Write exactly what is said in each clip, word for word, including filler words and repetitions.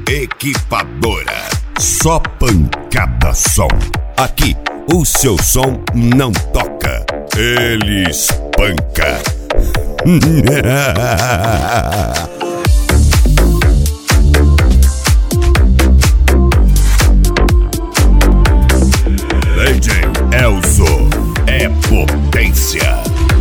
Equipadora, só pancada som. Aqui o seu som não toca, ele espanca. D J Elzo é potência.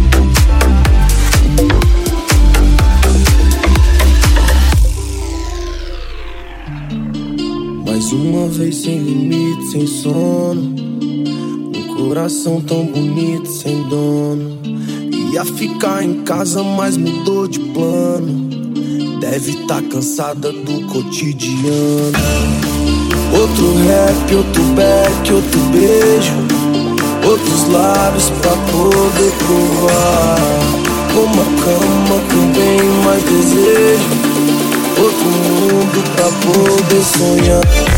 Mais uma vez sem limite, sem sono. Um coração tão bonito, sem dono. Ia ficar em casa, mas mudou de plano. Deve tá cansada do cotidiano. Outro rap, outro back, outro beijo. Outros lábios pra poder provar. Uma cama com bem mais desejo. Outro mundo pra poder sonhar.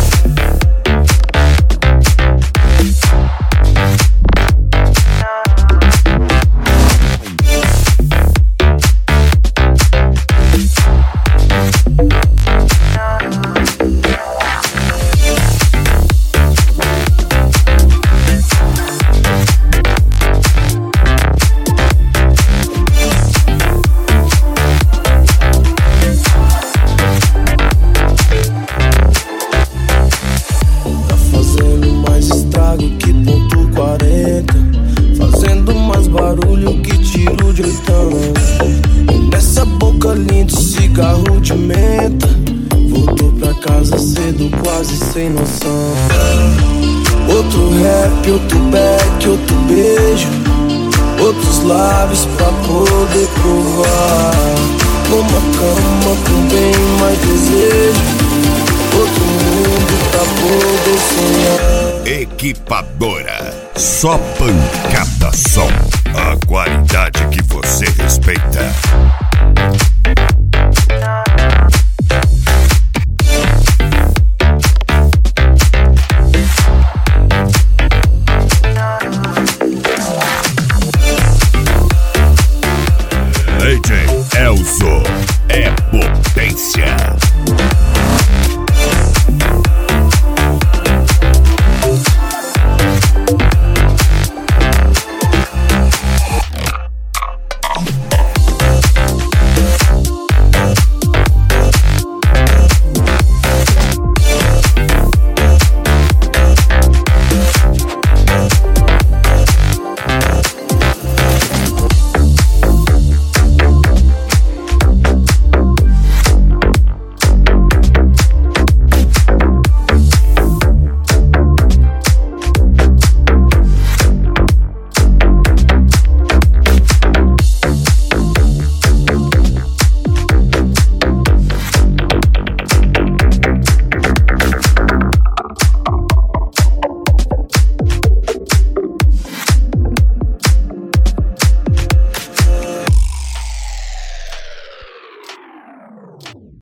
Que ponto quarenta, fazendo mais barulho que tiro de oitão. Nessa boca linda, cigarro de menta. Voltou pra casa cedo, quase sem noção. Outro rap, outro back, outro beijo. Outros lábios pra poder provar. Uma cama com bem mais desejo. Outro mundo pra poder sonhar. Equipadora, só pancada som. A qualidade que você respeita.